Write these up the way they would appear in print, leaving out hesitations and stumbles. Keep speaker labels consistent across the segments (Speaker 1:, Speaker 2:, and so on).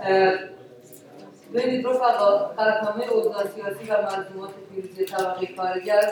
Speaker 1: ببینید رفقا، قطعنامه اوضاع سیاسی و ملزومات پیروزی طبقه کارگر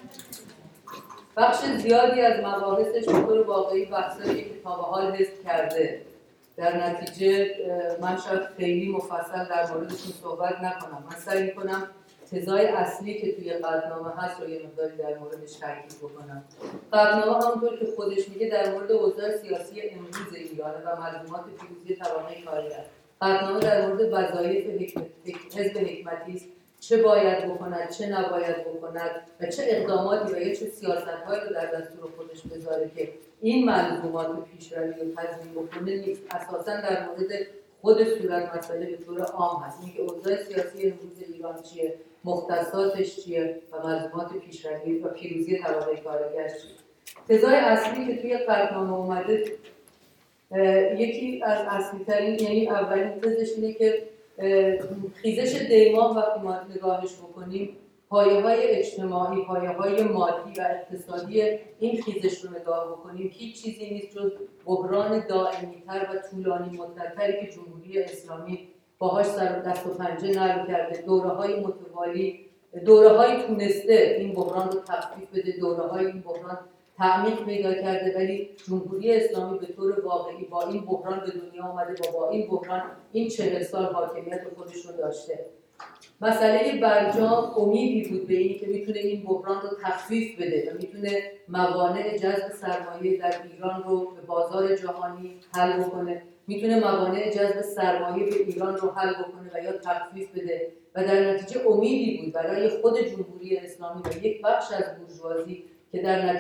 Speaker 1: بخش زیادی از مباحثش به طور واقعی بحثایی که تا به حال حذف کرده. در نتیجه من شاید خیلی مفصل در موردشون صحبت نکنم. من سعی می‌کنم تزای اصلی که توی قطعنامه هست رو یه مقداری در موردش تاکید بکنم. قطعنامه همونطور که خودش میگه در مورد اوضاع سیاسی امروز ایران و ملزومات پیروزی طبقه کارگر. قطعنامه در مورد وظایف حزب حکمتی است، چه باید بکند، چه نباید بکند و چه اقداماتی و یا چه سیاست‌هایی رو در دستور خودش بذاره که این ملزومات پیشروی رو تضمین بکنه نیست. اساساً در مورد خود صورت مسئله به طور عام هست. اینکه اوضاع سیاسی امروز ایران چیه، مختصاتش چیه و ملزومات پیشروی و پیروزی طبقه کارگر چیه. تزای اصلی که توی قطعنامه اومده، یکی از اصلی ترین، یعنی اولین تزش اینه که خیزش دیماه وقتی ما نگاهش بکنیم، پایه‌های اجتماعی، پایه‌های مادی و اقتصادی این خیزش رو نگاه بکنیم، هیچ چیزی نیست جز بحران دائمی‌تر و طولانی مدت‌تری که جمهوری اسلامی باهاش سر دست و پنجه نرم کرده. دوره‌های متوالی، دوره‌های تونسته این بحران رو تخفیف بده، دوره‌های این بحران تعمیق پیدا کرده، ولی جمهوری اسلامی به طور واقعی با این بحران به دنیا آمده و با این بحران این 40 سال حاکمیت خودش رو داشته. مسئله برجام امیدی بود به این که میتونه این بحران رو تخفیف بده و میتونه موانع جذب سرمایه در ایران رو به بازار جهانی حل بکنه، میتونه موانع جذب سرمایه به ایران رو حل بکنه و یا تخفیف بده و در نتیجه امیدی بود برای خود جمهوری اسلامی و یک بخش از بورژوازی که در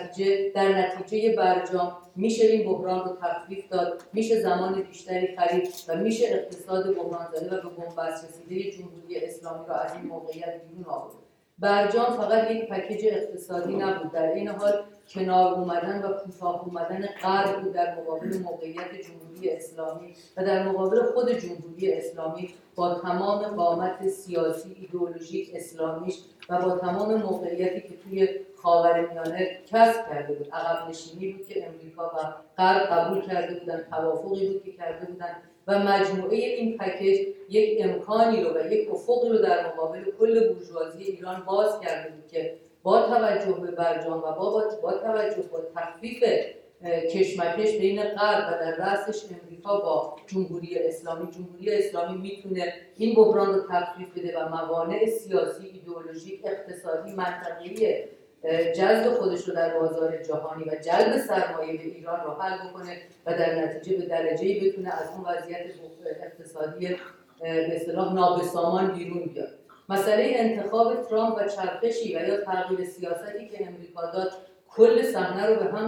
Speaker 1: نتیجه برجام میشه این بحران رو تخفیف داد، میشه زمان بیشتری خرید و میشه اقتصاد بحران زده و به بنبست رسیده جمهوری اسلامی را از این موقعیت بیرون آورد. برجام فقط یک پکیج اقتصادی نبود، در این حال کنار اومدن و کوتاه اومدن غرب بود در مقابل موقعیت جمهوری اسلامی و در مقابل خود جمهوری اسلامی با تمام قامت سیاسی، ایدئولوژیک اسلامیش و با تمام موقعیتی که توی خاورمیانه کسب کرده بود. عقب نشینی بود که امریکا و غرب قبول کرده بودن، توافقی بود که کرده بودن و مجموعه این پکیج یک امکانی رو و یک افقی رو در مقابل کل بورژوازی ایران باز کرده بود که با توجه به برجام و با توجه به تخفیف کشمکش بین غرب و در رأسش امریکا با جمهوری اسلامی میتونه این بحران رو تخفیف بده و موانع سیاسی، ایدئولوژیک، اقتصادی، منطقه‌ای جذب خودش رو در بازار جهانی و جلب سرمایه به ایران رو حل بکنه و در نتیجه به درجه‌ای بتونه از اون وضعیت اقتصادی به اصطلاح نابسامان بیرون بیاد. مسئله انتخاب ترامپ و چرخشی و یا تغییر سیاستی که امریکا داد کل صحنه رو به هم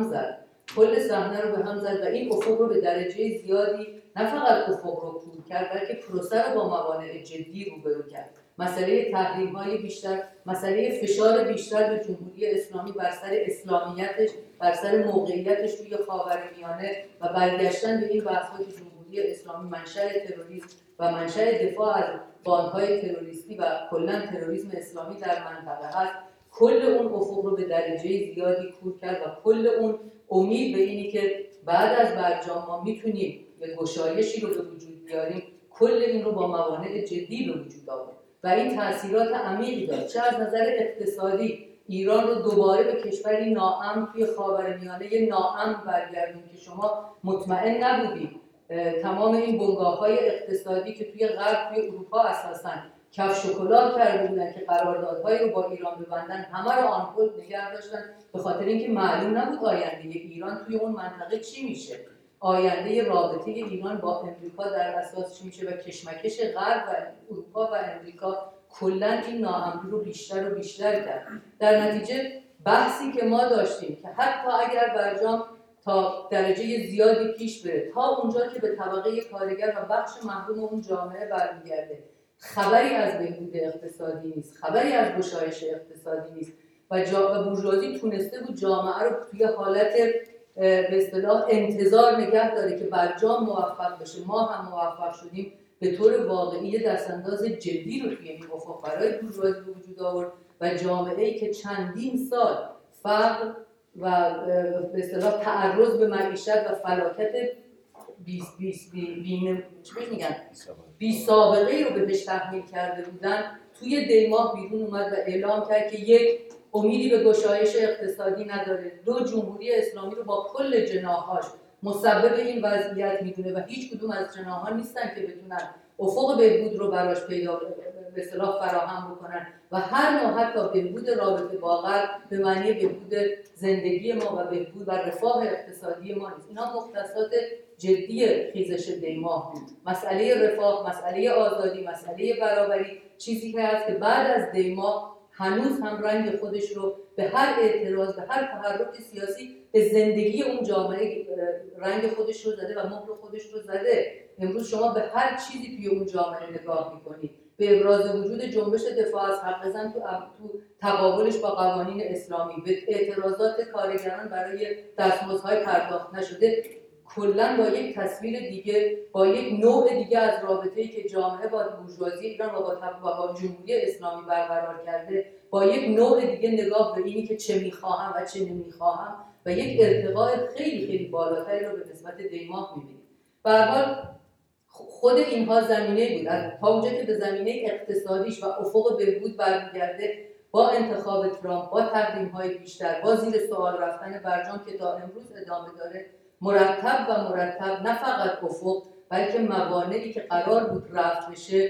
Speaker 1: زد و این افق رو به درجه زیادی نه فقط افق رو کور کرد بلکه پروسه رو با موانع جدی روبرو کرد. مسئله تحریم‌های بیشتر، مسئله فشار بیشتر به جمهوری اسلامی بر سر اسلامیتش، بر سر موقعیتش توی خاورمیانه و برگشتن به این بحث‌ها که جمهوری اسلامی منشأ تروریسم و منشأ دفاع از بانک‌های تروریستی و کلاً تروریسم اسلامی در منطقه هست، کل اون افق رو به درجه زیادی کور کرد و کل اون امید به اینی که بعد از برجام ما میتونیم یه گشایشی رو به وجود بیاریم، کل این رو با موانع جدی به وجود آورد و این تأثیرات عمیقی داشت. چه از نظر اقتصادی ایران رو دوباره به کشوری ناامن توی خاورمیانه ناامن برگردون که شما مطمئن نبودید تمام این بنگاه‌های اقتصادی که توی غرب، توی اروپا اساساً کف شکلات کرده بودن که قراردادهایی رو با ایران ببندن، همه رو آنکل نگه داشتن به خاطر اینکه معلوم نبود آینده ایران توی اون منطقه چی میشه، آینده رابطه ایران با امریکا در اساس چی میشه و کشمکش غرب و اروپا و امریکا کلاً این ناامنی رو بیشتر و بیشتر کرد. در نتیجه بحثی که ما داشتیم که حتی اگر برجام تا درجه زیادی پیش بره، تا اونجا که به طبقه کارگر و بخش محروم اون جامعه برمیگرده، خبری از بهبود اقتصادی نیست، خبری از گشایش اقتصادی نیست و بورژوازی تونسته بود جامعه رو توی حالت به اصطلاح انتظار نگه داره که برجام موفق بشه. ما هم موفق شدیم به طور واقعی دستانداز جدی رو توی این افق برای بورژوازی به وجود آورد و جامعه‌ای که چندین سال فقر و به اصطلاح تعرض به معیشت و فلاکت بی سابقه رو بهش تحمیل کرده بودن، توی دیماه بیرون اومد و اعلام کرد که یک، امیدی به گشایش اقتصادی نداره، دو، جمهوری اسلامی رو با کل جناحاش مسبب این وضعیت میدونه و هیچ کدوم از جناح‌ها نیستن که بتونن افق بهبود رو براش پیدا به اصطلاح فراهم بکنن و هر نوع حتی بهبود رابطه با غرب به معنی بهبود زندگی ما و بهبود و رفاه اقتصادی ما نیست. اینا مختصات جدی خیزش دیماه بود. مسئله رفاه، مسئله آزادی، مسئله برابری، چیزی که هست که بعد از دیماه هنوز هم رنگ خودش رو به هر اعتراض، به هر تحرک سیاسی به زندگی اون جامعه رنگ خودش رو زده و مهر خودش رو زده. امروز شما به هر چیزی توی اون جامعه نگاه می‌کنید، به ابراز وجود جنبش دفاع از حق زن تو تقابلش با قوانین اسلامی، به اعتراضات کارگران برای دستمزدهای پرداخت نشده، کلاً با یک تصویر دیگه، با یک نوع دیگه از رابطه‌ای که جامعه با بورژوازی ایران و با جمهوری اسلامی برقرار کرده، با یک نوع دیگه نگاه به اینی که چه می‌خواهم و چه نمی‌خواهم و یک ارتقاء خیلی خیلی بالاتری رو به نسبت دیماه می‌بینیم. به هر حال خود اینها زمینه بود. تا اونجا که به زمینه اقتصادیش و افق بهبود برمیگرده، با انتخاب ترامپ، با تحریم‌های بیشتر، با زیر سوال رفتن برجام که تا امروز ادامه داره، مرتب نه فقط افق بلکه موانعی که قرار بود رفع بشه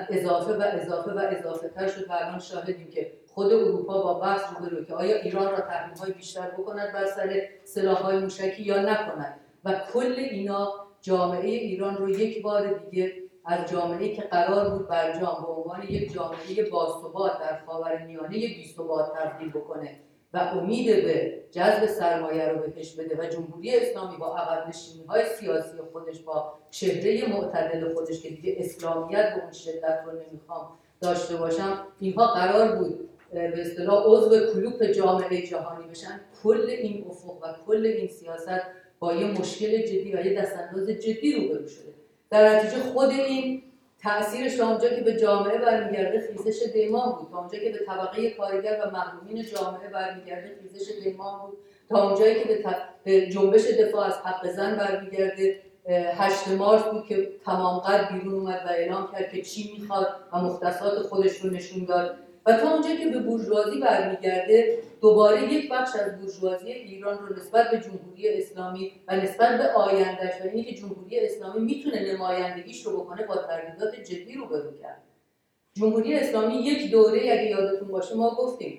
Speaker 1: اضافه تر شد و الان شاهدیم که خود اروپا با بحث روبروه که آیا ایران را تحریم‌های بیشتر بکند بر سر سلاح‌های موشکی یا نکند و کل اینا جامعه ایران رو یک بار دیگه از جامعه‌ای که قرار بود برجام به عنوان یک جامعه باثبات در خاورمیانه بی‌ثبات تبدیل بکنه و امید به جذب سرمایه رو بهش بده و جمهوری اسلامی با عقب نشینی‌های سیاسی خودش، با چهره معتدل خودش که دیگه اسلامیت به اون شدت رو نمیخوام داشته باشم، اینها قرار بود به اصطلاح عضو کلوپ جامعه جهانی بشن. کل این افق و کل این سیاست با یه مشکل جدی و یه دستانداز جدی روبرو شده. در نتیجه خود این تأثیرش تا اونجا که به جامعه برمیگرده خیزش دیماه بود، تا اونجا که به طبقه کارگر و محرومین جامعه برمیگرده خیزش دیماه بود، تا اونجایی که به جنبش دفاع از حق زن برمیگرده 8 مارس بود که تمام قد بیرون اومد و اعلام کرد که چی میخواد و مختصات خودش رو نشون داد، و تا اونجایی که به بورژوازی برمیگرده دوباره یک بخش از بورژوازی ایران رو نسبت به جمهوری اسلامی و نسبت به آیندهش و اینی که جمهوری اسلامی میتونه نمایندگیش رو بکنه با تردیدات جدی روبرو کرد. جمهوری اسلامی یک دوره اگه یادتون باشه ما گفتیم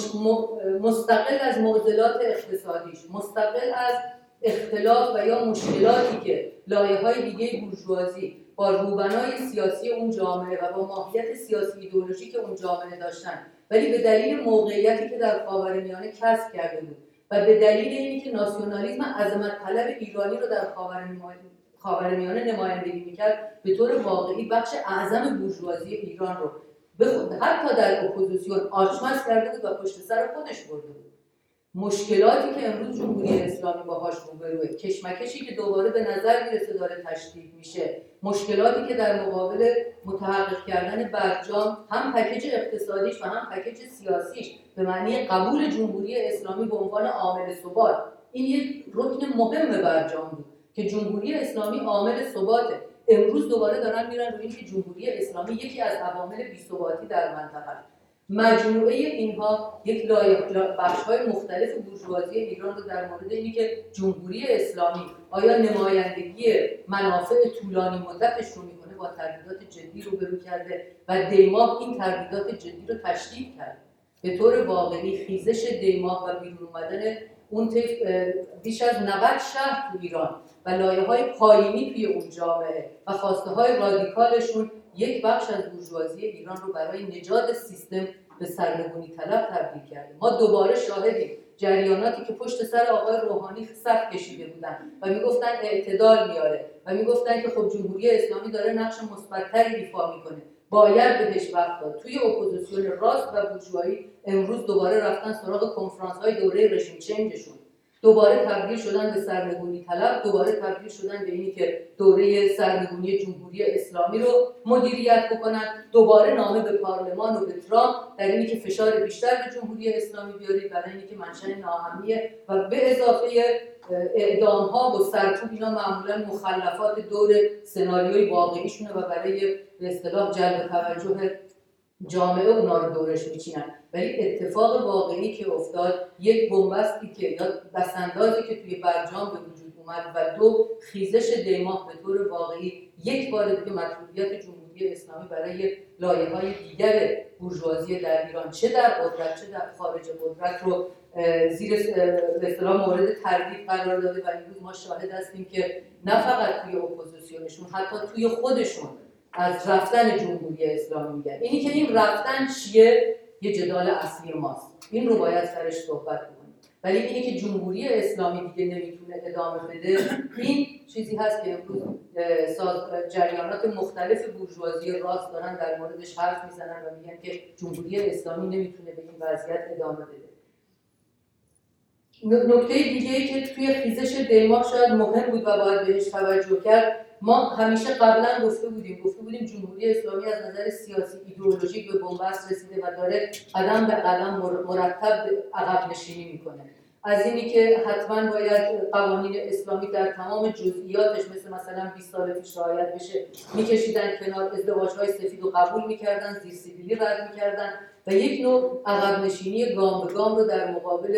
Speaker 1: مستقل از معضلات اقتصادیش، مستقل از اختلاف و یا مشکلاتی که لایه‌های دیگه بورژوازی با روبنای سیاسی اون جامعه و با ماهیت سیاسی ایدئولوژیک اون جامعه داشتن، ولی به دلیل موقعیتی که در خاورمیانه کسب کرده بود و به دلیل اینکه ناسیونالیسم عظمت طلب ایرانی رو در خاورمیانه نمایندگی میکرد، به طور واقعی بخش اعظم بورژوازی ایران رو حتی در اپوزیسیون آچمز کرده بود و پشت سر خودش برده بود. مشکلاتی که امروز جمهوری اسلامی باهاش روبروه، کشمکشی که دوباره به نظر میرسه داره تشدید میشه، مشکلاتی که در مقابل متحقق کردن برجام هم پکیج اقتصادیش و هم پکیج سیاسیش به معنی قبول جمهوری اسلامی به عنوان عامل ثبات، این یک رکن مهم برجام بود که جمهوری اسلامی عامل ثباته. امروز دوباره دارن میرن روی اینکه جمهوری اسلامی یکی از عوامل بی‌ثباتی در منطقه است. مجموعه اینها یک بخش‌های مختلف بورژوازی ایران رو در مورد اینی که جمهوری اسلامی آیا نمایندگی منافع طولانی مدتش رو میکنه با تردیدات جدی روبرو کرده و دیماه این تردیدات جدی رو تشدید کرد. به طور واقعی خیزش دیماه و بیرون اومدن اون بیش از 90 شهر تو ایران و لایه‌های پایینی توی اون جامعه و خواسته‌های رادیکالشون یک بخش از بورژوازی ایران رو برای نجات سیستم به سرنگونی طلب تبدیل کرده. ما دوباره شاهدیم جریاناتی که پشت سر آقای روحانی صف کشیده بودن و میگفتن اعتدال میاره و میگفتن که خب جمهوری اسلامی داره نقش مثبت‌تری ایفا میکنه، باید بهش وقت داد. توی اپوزیسیون راست و بورژوایی امروز دوباره رفتن سراغ کنفرانس‌های دوره رژیم چنجشون. دوباره تبدیل شدن به سرنگونی طلب، دوباره تبدیل شدن به اینی که دوره سرنگونی جمهوری اسلامی رو مدیریت بکنن، دوباره نامه به پارلمان و به ترامپ در اینی که فشار بیشتر به جمهوری اسلامی بیارید، برای اینی که منشأ ناامنیه و به اضافه اعدام ها و سرکوب، اینا معمولا مخلفات دور سناریوی واقعیشونه و برای به اصطلاح جلب توجه جامعه اونا رو دورش میچینن. ولی اتفاق واقعی که افتاد، یک بنبستی که یا دستاندازی که توی برجام به وجود اومد و دو خیزش دیماه به طور واقعی یک بار دیگه مطلوبیت جمهوری اسلامی برای لایه‌های دیگر بورژوازی در ایران، چه در قدرت چه در خارج قدرت، رو زیر به اصطلاح مورد تردید قرار داده و امروز ما شاهد هستیم که نه فقط توی اپوزیسیونشون، حتی توی خودشون از رفتن جمهوری اسلامی میگن. اینی که این رفتن چیه یه جدال اصلی ماست، این رو باید سرش صحبت کنیم. ولی اینی که جمهوری اسلامی دیگه نمیتونه ادامه بده، این چیزی هست که امروز جریانات مختلف بورژوازی راست دارن در موردش حرف میزنن و میگن که جمهوری اسلامی نمیتونه به این وضعیت ادامه بده. نکته دیگه‌ای که توی خیزش دیماه شاید مهم بود و باید بهش توجه کرد، ما همیشه قبلا گفته بودیم جمهوری اسلامی از نظر سیاسی ایدئولوژیک به بنبست رسیده و داره قدم به قدم مرتب عقب نشینی میکنه. از اینی که حتما باید قوانین اسلامی در تمام جزئیاتش مثلا 20 سال پیش رعایت بشه، میکشیدن کنار، ازدواج‌های سفید رو قبول میکردن، زیر سیبیلی رد میکردن و یک نوع عقب نشینی گام به گام رو در مقابل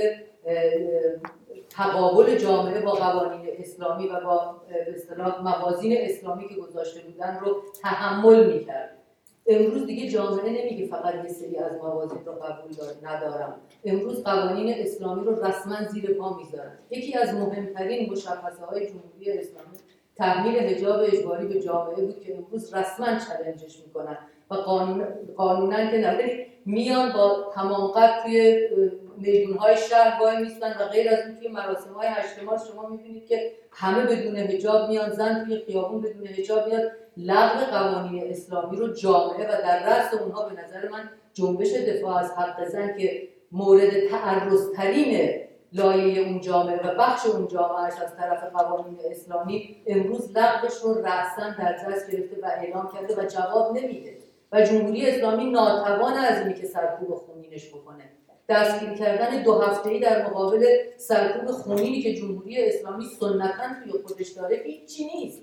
Speaker 1: تقابل جامعه با قوانین اسلامی و با به اصطلاح موازین اسلامی که گذاشته بودن رو تحمل میکرد. امروز دیگه جامعه نمیگه فقط یه سری از موازین رو قبول ندارم، امروز قوانین اسلامی رو رسما زیر پا میذارن. یکی از مهمترین مشخصه‌های جمهوری اسلامی تحمیل حجاب اجباری به جامعه بود که امروز رسما چالنجش میکنن و قانونا که نه، میان با تمام قد توی میدون‌های شهر وای میستن و غیر از اون توی مراسم‌های 8 مارس شما می‌بینید که همه بدون حجاب میان، زن توی خیابون بدون حجاب میاد. لغو قوانین اسلامی رو جامعه و در رأس اونها به نظر من جنبش دفاع از حق زن که مورد تعرض‌ترین لایه اون جامعه و بخش اون جامعهش از طرف قوانین اسلامی، امروز لغوش رو رأساً در دست گرفته و اعلام کرده و جواب نمیده و جمهوری اسلامی ناتوان از اینی که سرکوب خونینش بکنه. دستگیر کردن 2 هفته‌ای در مقابل سرکوب خونینی که جمهوری اسلامی سنتاً توی خودش داره هیچی نیست.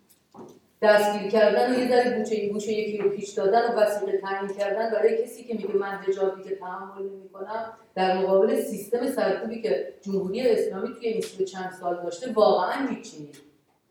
Speaker 1: دستگیر کردن و یه ذره گوشه یکی رو پیش دادن و وثیقه تعیین کردن برای کسی که میگه من حجابی که تحمل نمی‌کنم، در مقابل سیستم سرکوبی که جمهوری اسلامی توی این چند سال داشته، واقعاً هیچی نیست.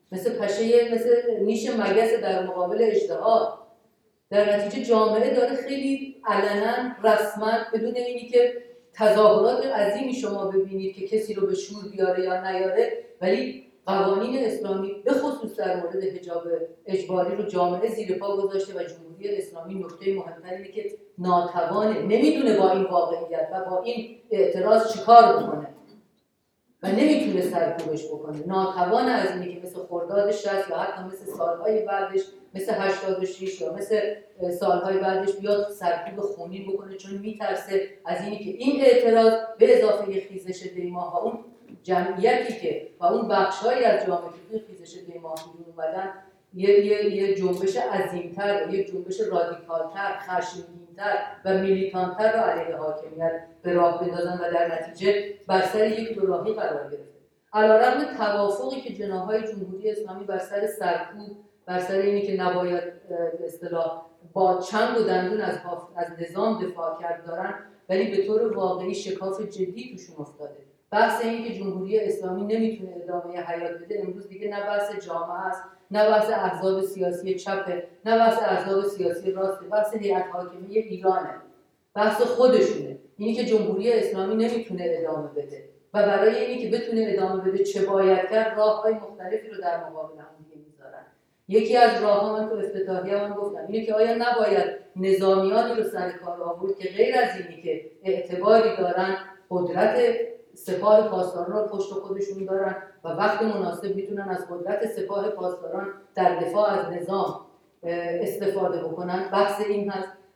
Speaker 1: مثل نیش مگس در مقابل اژدها. در نتیجه جامعه داره خیلی علنا رسما بدون اینی که تظاهرات عظیمی شما ببینید که کسی رو به شور بیاره یا نیاره، ولی قوانین اسلامی به خصوص در مورد حجاب اجباری رو جامعه زیر پا گذاشته و جمهوری اسلامی نکته مهمتر اینه که ناتوانه، نمیدونه با این واقعیت و با این اعتراض چیکار بکنه و نمیتونه سرکوبش بکنه. ناتوان از اینه که مثل خرداد 60 یا حتی مثل سالهای بعدش، مثل 86 یا مثل سالهای بعدش بیاد سرکوب خونین بکنه، چون میترسه از اینی که این اعتراض به اضافه خیزش دیماه و اون جمعیتی که و اون بخش‌هایی از جامعه که خیزش دیماه بیرون اومدن یه جنبش عظیم‌تر و یه جنبش رادیکال‌تر، خشمگین‌تر و میلیتانتر رو علیه حاکمیت به راه بندازن و در نتیجه بر سر یک دوراهی قرار گرفته. علیرغم توافقی که جناح‌های جمهوری اسلامی بر سر سرکوب، بر سر اینی که نباید به اصطلاح با چنگ و دندون از نظام دفاع کرد دارن، ولی به طور واقعی شکاف جدی توشون افتاده. بحث این که جمهوری اسلامی نمیتونه ادامه حیات بده امروز دیگه نه بحث جامعه است، نه بحث احزاب سیاسی چپه، نه بحث احزاب سیاسی راسته، بحث هیئت حاکمه ایرانه، بحث خودشونه. اینی که جمهوری اسلامی نمیتونه ادامه بده و برای اینی که بتونه ادامه بده چه باید کرد، راههای مختلفی رو در مقابل هم دیگه میذارن. یکی از راه‌ها من تو افتتاحیه هم گفتم اینه که آیا نباید نظامیانی رو سر کار آورد که غیر از اینی که اعتباری دارن، قدرت سپاه پاسداران رو پشت خودشون دارن و وقت مناسب میتونن از قدرت سپاه پاسداران در دفاع از نظام استفاده بکنن. بحث این هست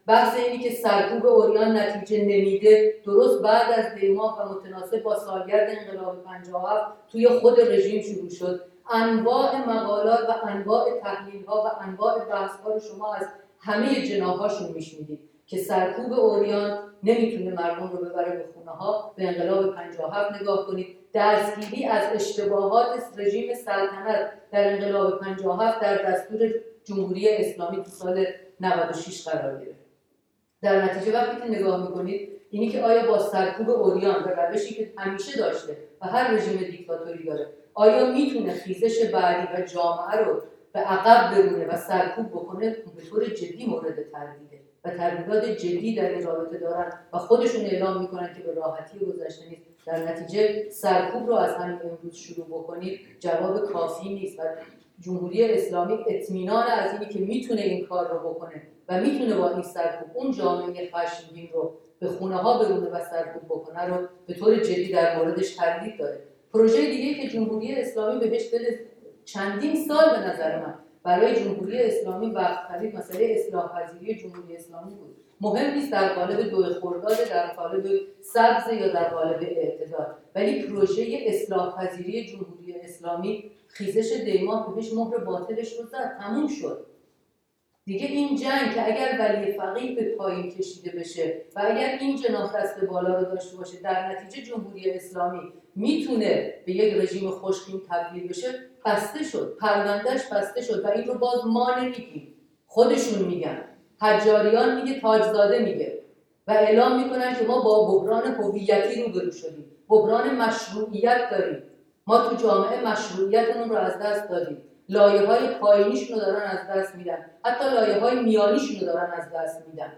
Speaker 1: بحث اینی که سرکوب عریان نتیجه نمیده درست بعد از دیماه و متناسب با سالگرد انقلاب 57 توی خود رژیم شروع شد. انواع مقالات و انواع تحلیل‌ها و انواع بحث‌ها رو شما از همه جناح‌هاشون میشنیدید که سرکوب عریان نمیتونه مردم رو ببره به خونه‌ها. به انقلاب 57 نگاه کنید، دستگیری از اشتباهات رژیم سلطنت در انقلاب 57 در دستور جمهوری اسلامی تو سال 96 قرار گرفت. در نتیجه وقتی که نگاه میکنید اینی که آیا با سرکوب عریان به روشی که همیشه داشته و هر رژیم دیکتاتوری داره، آیا میتونه خیزش بعدی و جامعه رو به عقب برونه و سرکوب بکنه؟ به طور جدی مورد تردیده و تردیدات جدی در این رابطه دارن و خودشون اعلام میکنن که به راحتی گذشته نیست. در نتیجه سرکوب رو از همین امروز شروع بکنید جواب کافی نیست و جمهوری اسلامی اطمینان از اینی که میتونه این کار رو بکنه و میتونه با این سرکوب اون جامعه خشمگین رو به خونه ها برونه و سرکوب بکنه رو به طور جدی در موردش تردید داره. پروژه دیگه که جمهوری اسلامی بهش بده چندین سال به نظر من برای جمهوری اسلامی وقت خرید مسئله اصلاح پذیری جمهوری اسلامی بود. مهم نیست در قالب 2 خرداد، در قالب سبز یا در قالب اعتدال، ولی پروژه اصلاح پذیری جمهوری اسلامی خیزش دیماه بهش مهر باطلش رو زد، تموم شد. دیگه این جنگ که اگر ولی فقیه به پایین کشیده بشه و اگر این جناح دست بالا رو داشته باشه، در نتیجه جمهوری اسلامی میتونه به یک رژیم خوشخیم تبدیل بشه، بسته شد، پروندهش بسته شد و این رو باز ما نمیگیم، خودشون میگن. حجاریان میگه، تاجزاده میگه و اعلام میکنن که ما با بحران هویتی روبرو شدیم، بحران مشروعیت داریم، ما تو جامعه مشروعیتمون رو از دست دادیم، لایه‌های پایینیشون رو دارن از دست میدن، حتی لایه‌های میانیشون رو دارن از دست میدن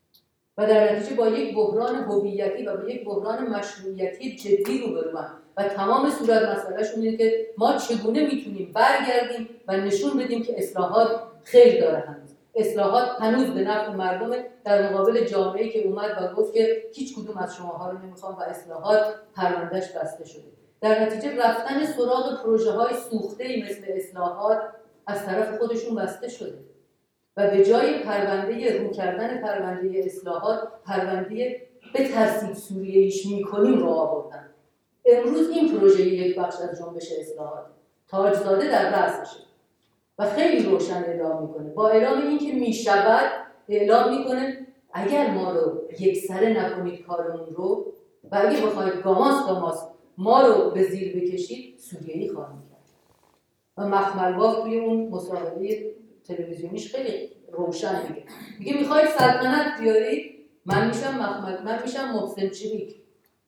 Speaker 1: و در نتیجه با یک بحران هویتی و با یک بحران مشروعیتی جدی روبروان و تمام صورت مسئلهشون اینه که ما چگونه میتونیم برگردیم و نشون بدیم که اصلاحات خیر داره، اصلاحات هنوز به نفع مردمه، در مقابل جامعه‌ای که اومد و گفت که هیچ کدوم از شماها رو نمیخوام و اصلاحات پروندهش بسته شده. در نتیجه رفتن سراغ پروژه‌های سوخته‌ای مثل اصلاحات از طرف خودشون بسته شده و به جای پرونده رو کردن پرونده اصلاحات، پرونده به ترتیب سوریه‌ایش میکنیم رو آوردن. امروز این پروژه یک بخش از جنبش اصلاحات، تاجزاده در رأسشه و خیلی روشن اعلام میکنه، با اعلام این که میشود اعلام میکنه اگر ما رو یکسره نکنید کارمون رو و اگه بخواید گاماس ما رو به زیر بکشید، سوریه‌ای خواهیم کرد. و مخملباف توی اون مصاحبه تلویزیونیش خیلی روشن میگه میخواید سلطنت بیارید، من میشم محسن چریک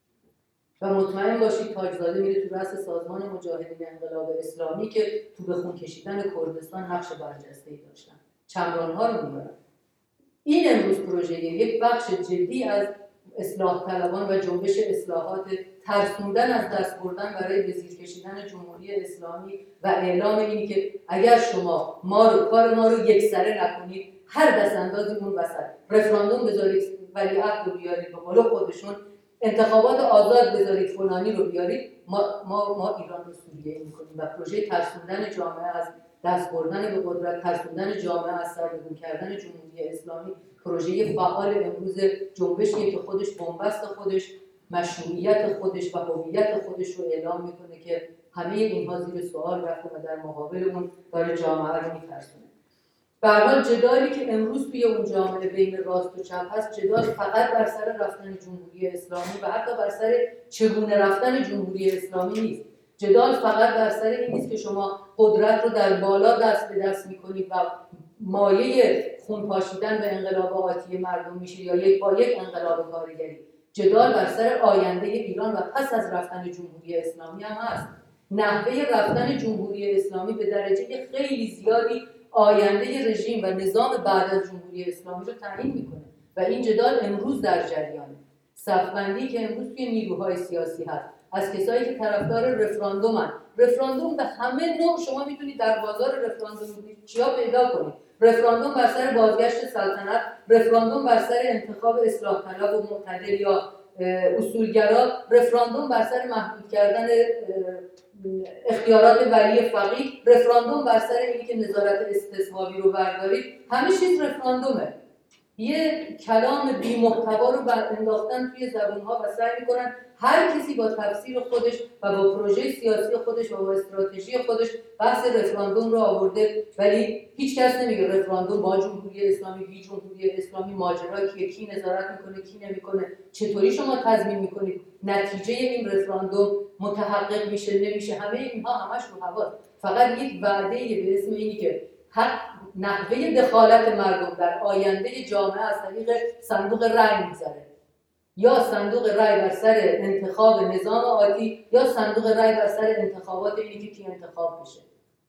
Speaker 1: و مطمئن باشید تاجزاده میره تو رأس سازمان مجاهدین انقلاب اسلامی که تو به خون کشیدن کردستان نقش برجسته‌ای داشتن، چمران‌ها رو میارن. این امروز پروژه یک بخش جدی از اصلاح طلبان و جنبش اصلاحات، ترسوندن از دست بردن برای به زیر کشیدن جمهوری اسلامی و اعلام اینی که اگر شما کار ما رو یکسره نکنید، هر دست اندازی اون وسط رفراندوم بذارید، ولیعهد رو بیارید به قول خودشون، انتخابات آزاد بذارید، فلانی رو بیارید، ما ایران رو سوریه میکنیم و پروژه ترسوندن جامعه از دست بردن به قدرت، ترسوندن جامعه از سرنگون کردن جمهوری اسلامی، پروژه فعال امروز جنبشیه که خودش بنبست خودش، مشروعیت خودش و هویت خودش رو اعلام میکنه که همه اینها زیر سوال رفته و در مقابل اون داره جامعه رو میترسونه. به هر حال جدالی که امروز توی اون جامعه بین راست و چپ هست، جدال فقط بر سر رفتن جمهوری اسلامی و حتی بر سر چگونه رفتن جمهوری اسلامی نیست. جدال فقط بر سر این نیست که شما قدرت رو در بالا دست به دست میکنید و مایه خون پاشیدن به انقلاب آتی مردم میشه یا یک انقلاب کارگری. جدال بر سر آینده ایران و پس از رفتن جمهوری اسلامی هم هست. نحوه رفتن جمهوری اسلامی به درجه خیلی زیادی آینده رژیم و نظام بعد از جمهوری اسلامی رو تعیین میکنه و این جدال امروز در جریانه. صف‌بندی که امروز توی نیروهای سیاسی هست از کسایی که طرفدار رفراندوم به همه نوع شما میتونید در بازار رفراندوم چیا پیدا کنید. رفراندوم بر سر بازگشت سلطنت، رفراندوم بر سر انتخاب اصلاح طلب و معتدل یا اصولگرا، رفراندوم بر سر محدود کردن اختیارات ولی فقیه، رفراندوم بر سر اینی که نظارت استصوابی رو بردارید، همه چیز رفراندومه. یه کلام بی محتوا رو انداختن توی زبون‌ها و سعی می‌کنن هر کسی با تفسیر خودش و با پروژه سیاسی خودش و با استراتژی خودش بحث رفراندوم رو آورده، ولی هیچ کس نمیگه رفراندوم با جمهوری اسلامی، بی جمهوری اسلامی ماجرا کیه، کی نظارت میکنه، کی نمیکنه، چطوری شما تضمین میکنید نتیجه این رفراندوم متحقق میشه نمیشه. همه اینها همش رو هواست. فقط یک وعده به اسم اینی که حق نحوه دخالت مردم در آینده جامعه از طریق صندوق رأی میگذره، یا صندوق رأی بر سر انتخاب نظام آتی، یا صندوق رأی بر سر انتخابات اینی که کی انتخاب بشه.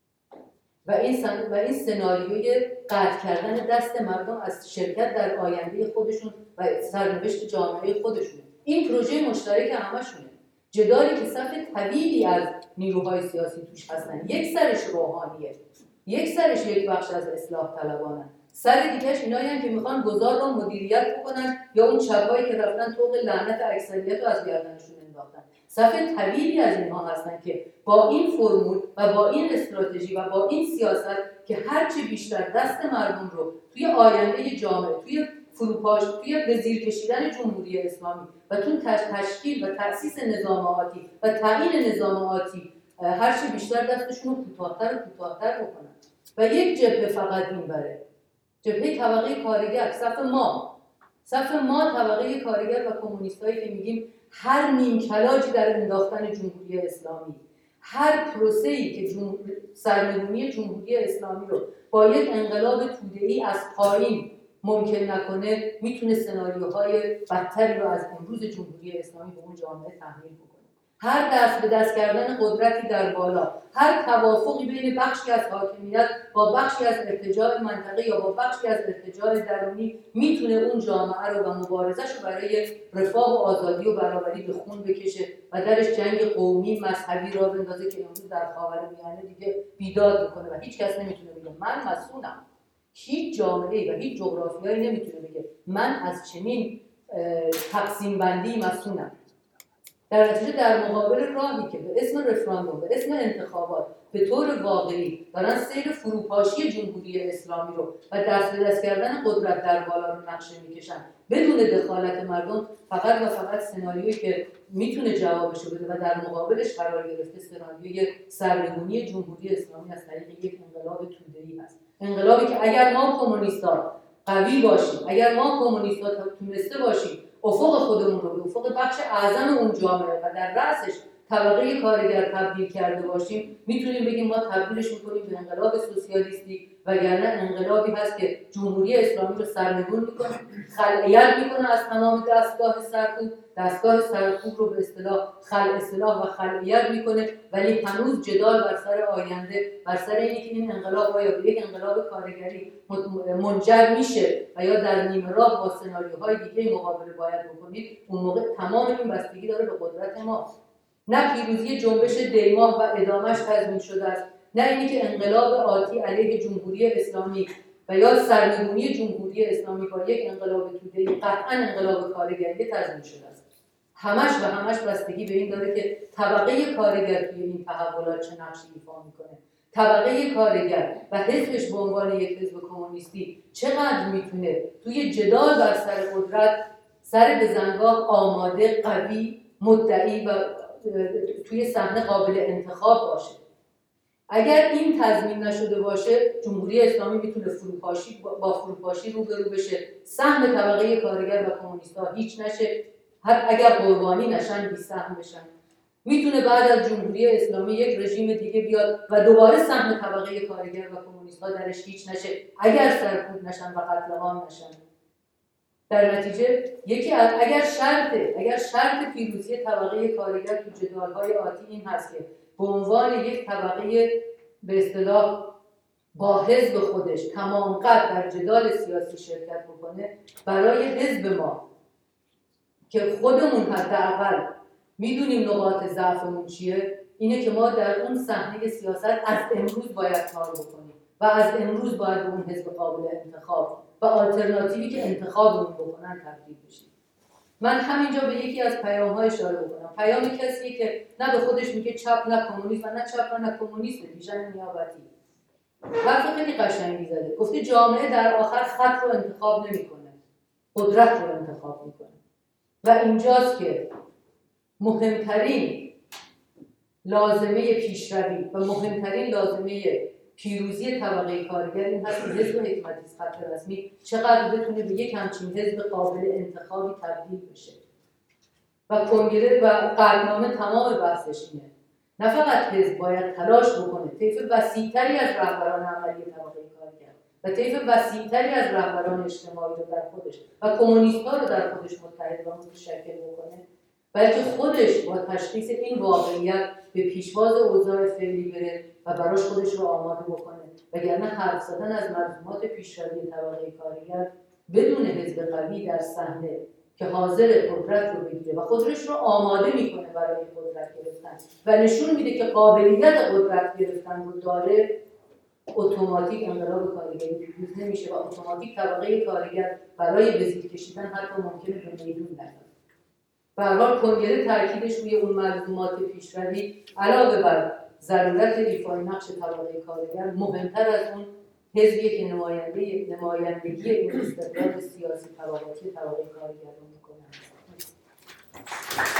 Speaker 1: و این سناریوی قطع کردن دست مردم از شرکت در آینده خودشون و سرنوشت جامعه خودشونه. این پروژه مشترک همشونه. جدالی که صف طویلی از نیروهای سیاسی توش هستن، یک سرش روحانیه، یک سرش یک بخش از اصلاح طلبانه، سر دیگه‌اش اینایین که میخوان گذار رو مدیریت بکنن، یا اون چپایی که رفتن طوق لعنت اکثریت رو از گردنشون انداختن. صف طویلی از اینها هستن که با این فرمول و با این استراتژی و با این سیاست که هرچی بیشتر دست مردم رو توی آینده جامعه، توی فروپاش، توی به زیر کشیدن جمهوری اسلامی و توی تشکیل و تأسیس نظام آتی و تعیین نظام آتی هرچی بیشتر دستشون رو کوتاه‌تر بکنن. و یک جبهه فقط این بره، جبهه طبقه کارگر، صف ما طبقه کارگر و کمونیستایی که میگیم هر نیمکلاجی در انداختن جمهوری اسلامی، هر پروسه‌ای که سرنگونی جمهوری اسلامی رو با یک انقلاب توده‌ای از پایین ممکن نکنه، میتونه سناریوهای بدتری رو از امروز جمهوری اسلامی به اون جامعه تحمیل بکنه. هر دست به دست کردن قدرتی در بالا، هر توافقی بین بخشی از حاکمیت با بخشی از ارتجاع منطقه یا با بخشی از ارتجاع درونی میتونه اون جامعه رو و مبارزش رو برای رفاه و آزادی و برابری به خون بکشه و درش جنگ قومی مذهبی را بندازه که امروز در خاورمیانه دیگه بیداد میکنه و هیچ کس نمیتونه بگه من مسئولم. هیچ جامعه‌ای و هیچ جغرافیایی نمیتونه بگه من از چنین تقسیم بندی مسئولم. در نتیجه در مقابل راهی که به اسم رفراندوم، به اسم انتخابات به طور واقعی دارن سیر فروپاشی جمهوری اسلامی رو و دست به دست کردن قدرت در بالا رو نقشه میکشن بدون دخالت مردم، فقط و فقط سناریویی که میتونه جوابشو بده و در مقابلش قرار گرفته سناریوی سرنگونی جمهوری اسلامی از طریق یک انقلاب توده‌ای هست. انقلابی که اگر ما کمونیست‌ها قوی باشیم، اگر ما کمونیست‌ها تونسته باشیم افق خودمون رو به افق بخش اعظم اون جامعه و در رأسش طبقه کارگر تبدیل کرده باشیم، میتونیم بگیم ما تبدیلش میکنیم به انقلاب سوسیالیستی، وگرنه انقلابی هست که جمهوری اسلامی رو سرنگون میکنه، خلعیت میکنه از تمام دستگاه سرکوب رو به اصطلاح خلع اصلاح و خلعیت میکنه، ولی هنوز جدال بر سر آینده، بر سر اینکه این انقلاب آیا به یک انقلاب کارگری منجر میشه و یا در نیمه راه با سناریوهای دیگه مقابله باید بکنید، اون موقع تمام این بستگی داره به قدرت ما. نه پیروزی جنبش دیماه و ادامش تضمین شده است، نه اینی که انقلاب آتی علیه جمهوری اسلامی و یا سرنگونی جمهوری اسلامی با یک انقلاب توده‌ای قطعاً انقلاب کارگری تضمین شده است. همش بستگی به این داره که طبقه کارگر توی این تحولات چه نقشی ایفا میکنه. طبقه کارگر و حزبش به عنوان یک حزب کمونیستی چقدر میتونه توی جدال بر سر قدرت سر به زنگاه آماده، قوی، مدعی و توی صحنه قابل انتخاب باشه. اگر این تضمین نشده باشه، جمهوری اسلامی میتونه با فروپاشی روبرو بشه، سهم طبقه کارگر و کمونیست‌ها هیچ نشه، حتی اگر قربانی نشن بی سهم بشن. میتونه بعد از جمهوری اسلامی یک رژیم دیگه بیاد و دوباره سهم طبقه کارگر و کمونیست‌ها درش هیچ نشه اگر سرکوب نشن و قتل عام نشن. در نتیجه اگر شرط پیروزی طبقه کارگر تو جدال‌های آتی این هست که به عنوان یک طبقه به اصطلاح با حزب خودش تمام قد در جدال سیاسی شرکت بکنه، برای حزب ما که خودمون حداقل میدونیم نقاط ضعفمون چیه، اینه که ما در اون صحنه سیاست از امروز باید کار بکنیم و از امروز باید به اون حزب قابل انتخاب و آلترناتیوی که انتخابمون بکنن تبدیل بشیم. من همینجا به یکی از پیام‌ها اشاره بکنم. پیام کسیه که نه به خودش میگه چپ نه کمونیست و نه چپ و نه کمونیست، بیژن نیابتی. حرف خیلی قشنگی زده. گفته جامعه در آخر خط رو انتخاب نمی‌کنه. قدرت رو انتخاب میکنه و اینجاست که مهمترین لازمه پیشروی و مهمترین لازمه پیروزی طبقه کارگر این هست که حزب حکمتی خط رسمی چقدر بتونه به یک همچین حزب قابل انتخابی تبدیل بشه و کنگره و قطعنامه تمام بحثش اینه. نه فقط حزب باید تلاش بکنه طیف وسیع‌تری از رهبران عملی طبقه کارگر و طیف وسیع‌تری از رهبران اجتماعی رو در خودش و کمونیست‌ها رو در خودش متحد و متشکل بکنه، بلکه خودش با تشخیص این واقعیت به پیشواز اوضاع فعلی بره و براش خودش رو آماده بکنه، وگرنه حرف زدن از ملزومات پیشروی طبقه کارگر بدون حزب قوی در صحنه که حاضر قدرت رو بگیره و خودش رو آماده میکنه برای قدرت گرفتن و نشون میده که قابلیت قدرت گرفتن رو داره، اتوماتیک انقلاب کارگری پیروز نمیشه و اتوماتیک طبقه کارگر برای به زیر کشیدن حتی ممکنه به میدون نیاد. به هر حال کنگره تاکیدش روی اون ملزومات پیشروی علاوه بر ضرورت ایفای نقش طبقه کارگر مهمتر از اون حزبی که نمایندگی این استقلال سیاسی طبقاتی طبقه کارگر رو میکنه.